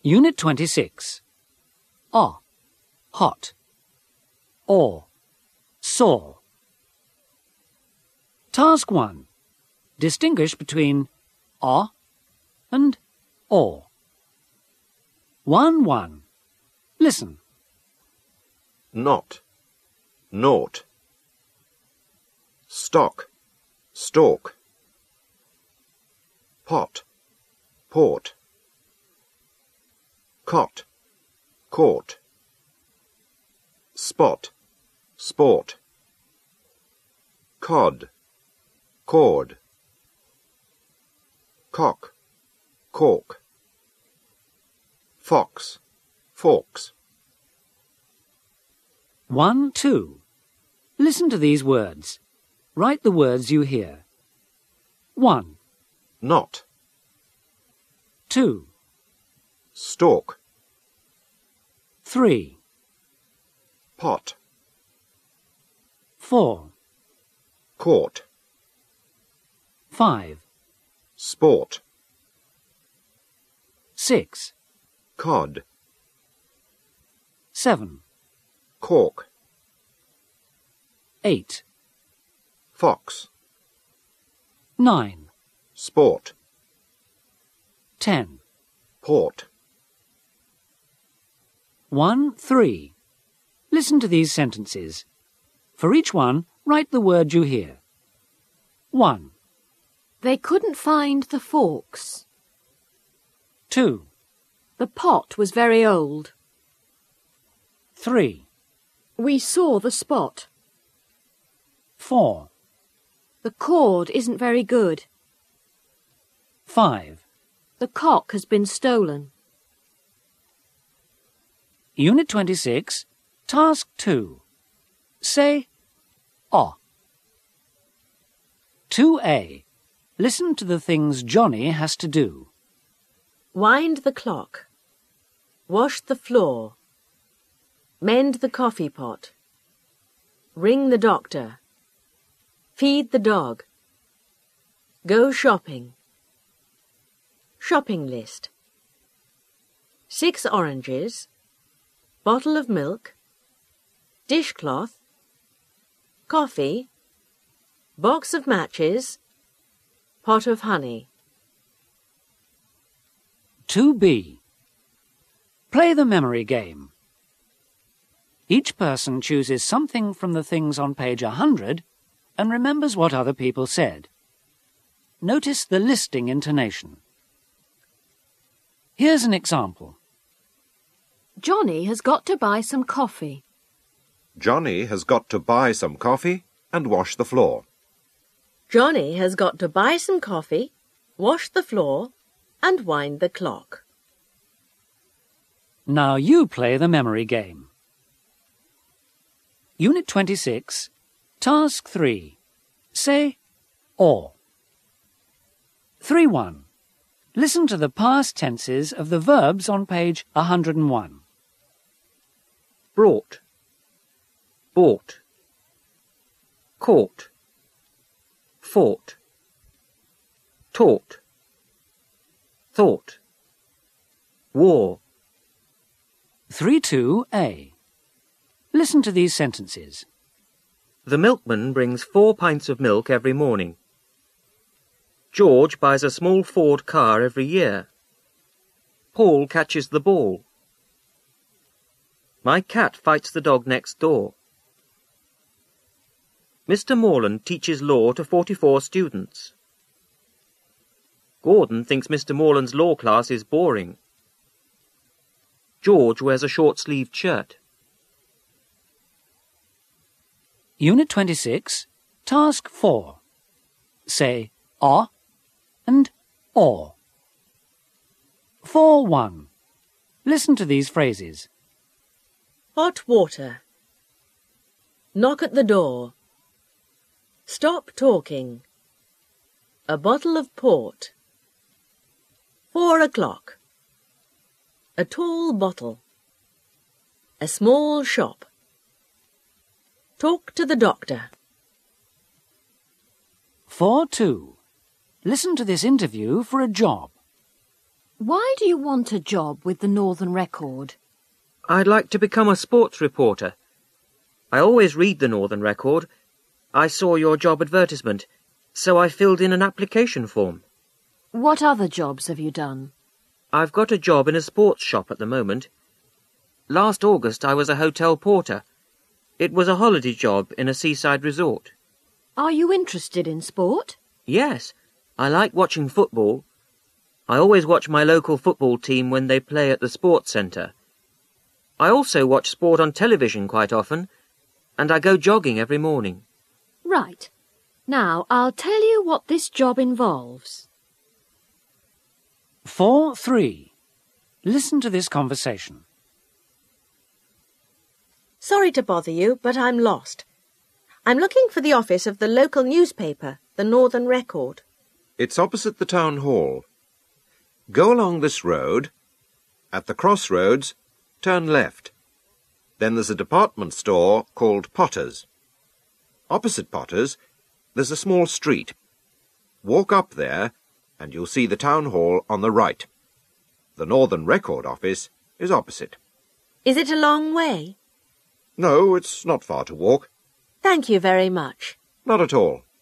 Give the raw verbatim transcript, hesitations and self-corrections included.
Unit twenty-six. Ah, hot. Or, sore. Task one. Distinguish between ah and or. one one. Listen. Not, naught. Stock, stalk. Pot, port. Cot, caught. Spot, sport. Cod, cord. Cock, cork. Fox, forks. one two. Listen to these words. Write the words you hear. one. Not. two. Stalk. three. Pot. four. Caught. five. Sport. six. Cod. seven. Cork. eight. Fox. nine. Sport. ten. Port. one three. Listen to these sentences. For each one, write the word you hear. one. They couldn't find the forks. two. The pot was very old. three. We saw the spot. four. The cord isn't very good. five. The cock has been stolen. Unit twenty-six, Task two. Say, ah. two A. Listen to the things Johnny has to do. Wind the clock. Wash the floor. Mend the coffee pot. Ring the doctor. Feed the dog. Go shopping. Shopping list. Six oranges. Bottle of milk. Dishcloth. Coffee. Box of matches. Pot of honey. two B. Play the memory game. Each person chooses something from the things on page one hundred and remembers what other people said. Notice the listing intonation. Here's an example. Johnny has got to buy some coffee. Johnny has got to buy some coffee and wash the floor. Johnny has got to buy some coffee, wash the floor, and wind the clock. Now you play the memory game. Unit twenty-six, Task three. Say, or. three one. Listen to the past tenses of the verbs on page one hundred and one. Brought, bought, caught, fought, taught, thought, wore. three two A. Listen to these sentences. The milkman brings four pints of milk every morning. George buys a small Ford car every year. Paul catches the ball. My cat fights the dog next door. Mister Morland teaches law to forty-four students. Gordon thinks Mister Morland's law class is boring. George wears a short-sleeved shirt. Unit twenty-six, Task four. Say, ah and or. four one. Listen to these phrases. Hot water. Knock at the door. Stop talking. A bottle of port. Four o'clock. A tall bottle. A small shop. Talk to the doctor. four two. Listen to this interview for a job. Why do you want a job with the Northern Record? I'd like to become a sports reporter. I always read the Northern Record. I saw your job advertisement, so I filled in an application form. What other jobs have you done? I've got a job in a sports shop at the moment. Last August I was a hotel porter. It was a holiday job in a seaside resort. Are you interested in sport? Yes, I like watching football. I always watch my local football team when they play at the sports centre. I also watch sport on television quite often, and I go jogging every morning. Right. Now, I'll tell you what this job involves. four three. Listen to this conversation. Sorry to bother you, but I'm lost. I'm looking for the office of the local newspaper, the Northern Record. It's opposite the town hall. Go along this road. At the crossroads, turn left. Then there's a department store called Potter's. Opposite Potter's, there's a small street. Walk up there, and you'll see the town hall on the right. The Northern Record office is opposite. Is it a long way? No, it's not far to walk. Thank you very much. Not at all.